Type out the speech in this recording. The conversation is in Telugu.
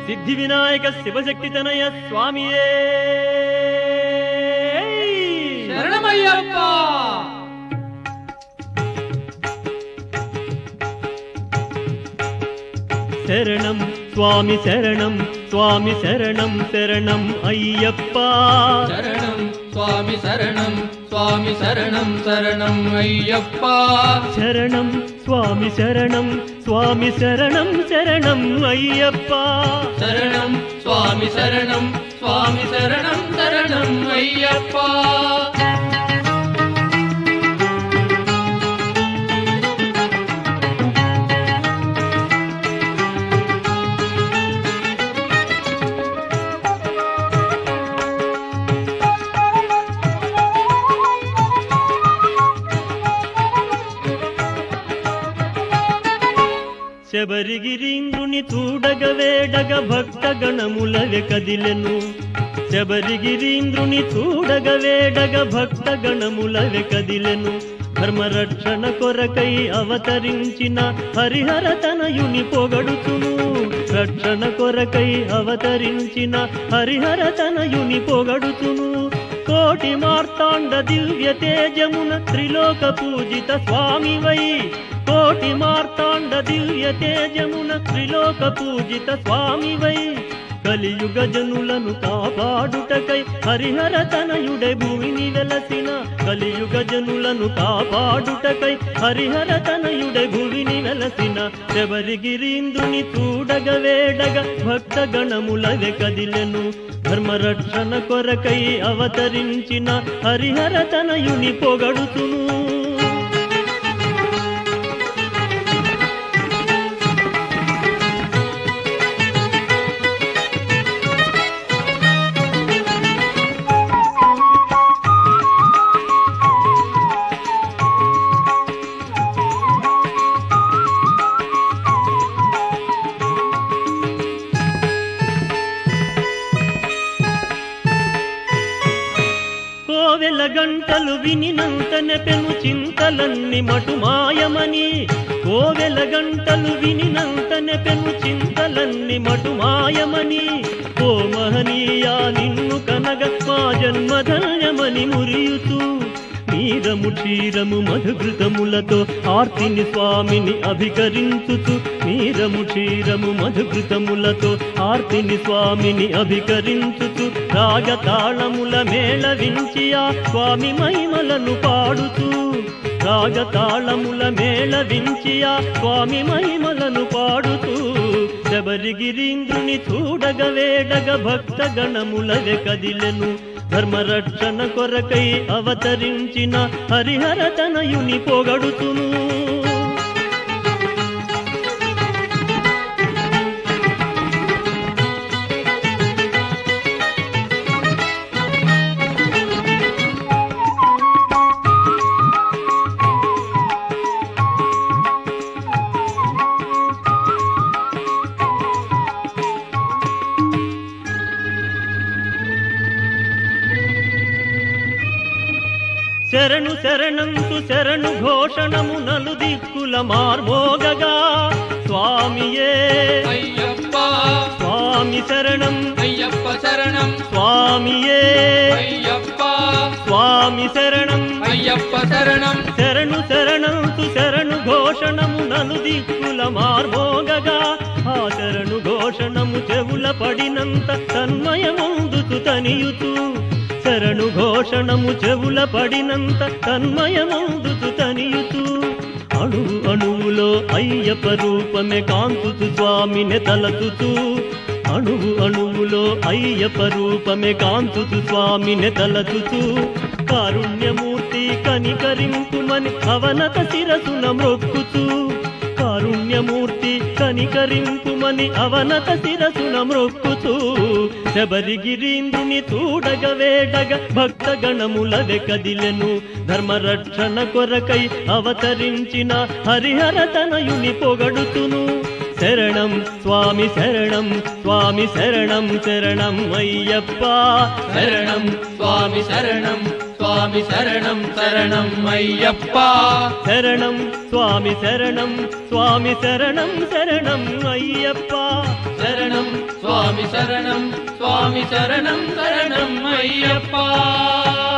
సిద్ధి వినాయక శివశక్తి తనయ స్వామియే శరణమయ్యప్ప. శరణం స్వామి శరణం స్వామి శరణం శరణం అయ్యప్ప. శరణం స్వామి శరణం స్వామి శరణం శరణం అయ్యప్ప. శరణం స్వామి శరణం స్వామి శరణం శరణం అయ్యప్ప. శరణం స్వామి శరణం స్వామి శరణం శరణం అయ్యప్ప. శబరిగిరీంద్రుని చూడగ వేడగ భక్త గణములవె కదిలెను. శబరిగిరీంద్రుని చూడగ వేడగ భక్త గణములవె కదిలెను. ధర్మరక్షణ కొరకై అవతరించిన హరిహర తనయుని పొగడుతును. రక్షణ కొరకై అవతరించిన హరిహర తనయుని పొగడుతును. కోటి మార్తాండ దివ్య తేజమున త్రిలోక పూజిత స్వామివై. కోటి మార్తాండ దివ్య తేజమున త్రిలోక పూజిత స్వామివై. కలియుగ జనులను కాపాడుటకై హరిహర తనయుడై భూమిని వెలసిన. కలియుగ జనులను కాపాడుటకై హరిహర తనయుడై భూమిని వెలసిన. శబరిగిరీంద్రుని చూడగ వేడగ భక్త గణములవె కదిలెను. ధర్మరక్షణ కొరకై అవతరించిన హరిహర తనయుని పొగడుతును. కోవెల గంటలు వినినంతనే పెను చింతలన్నీ మటుమాయమని. కోవెల గంటలు వినినంతనే పెను చింతలన్నీ మటుమాయమని. ఓ మహనీయా నిన్ను కనగ మా జన్మధన్యమని మురియుతూ. నీరము క్షీరము మధుఘృతములతో ఆర్తిని స్వామిని అభికరించుచు. నీరము క్షీరము మధుఘృతములతో ఆర్తిని స్వామిని అభికరించుచు. రాగతాళముల మేళవించి ఆ స్వామి మహిమలను పాడుతూ. రాగతాళముల మేళవించి ఆ స్వామి మహిమలను పాడుతూ. శబరిగిరీంద్రుని చూడగ వేడగ భక్త గణములవె కదిలెను. ధర్మరక్షణ కొరకై అవతరించిన హరిహర తనయుని పొగడుతును. శరణు శరణంతు శరణు ఘోషణము నలు దిక్కుల మార్మోగగా. స్వామియే అయ్యప్ప. స్వామి శరణం అయ్యప్ప శరణం స్వామియే అయ్యప్ప. స్వామి శరణం అయ్యప్ప శరణం. శరణు శరణంతు శరణు ఘోషణము నలు దిక్కుల మార్మోగగా. ఆ శరణు ఘోషణము చెవుల పడినంత తన్మయముందుతు తనియుతూ. శరణు ఘోషణము చెవుల పడినంత తన్మయముందుతు తనియుతూ. అణువు అణువులో అయ్యప్ప రూపమే కాంతుతు స్వామిని తలచుతూ. అణువు అణువులో అయ్యప్ప రూపమే కాంతుతు స్వామిని తలచుతూ. కారుణ్యమూర్తి కనికరింపుమని అవనత శిరసున మ్రొక్కుతూ. కారుణ్యమూర్తి కనికరింపుమని అవనత శిరసున మ్రొక్కుతూ. శబరిగిరీంద్రుని చూడగ వేడగ భక్త గణములవె కదిలెను. ధర్మరక్షణ కొరకై అవతరించిన హరిహర తనయుని పొగడుతును. శరణం స్వామి శరణం స్వామి శరణం శరణం అయ్యప్ప. శరణం స్వామి శరణం స్వామి శరణం శరణం అయ్యప్ప. శరణం స్వామి శరణం స్వామి శరణం శరణం అయ్యప్ప. శరణం స్వామి స్వామి శరణం స్వామి శరణం శరణం అయ్యప్ప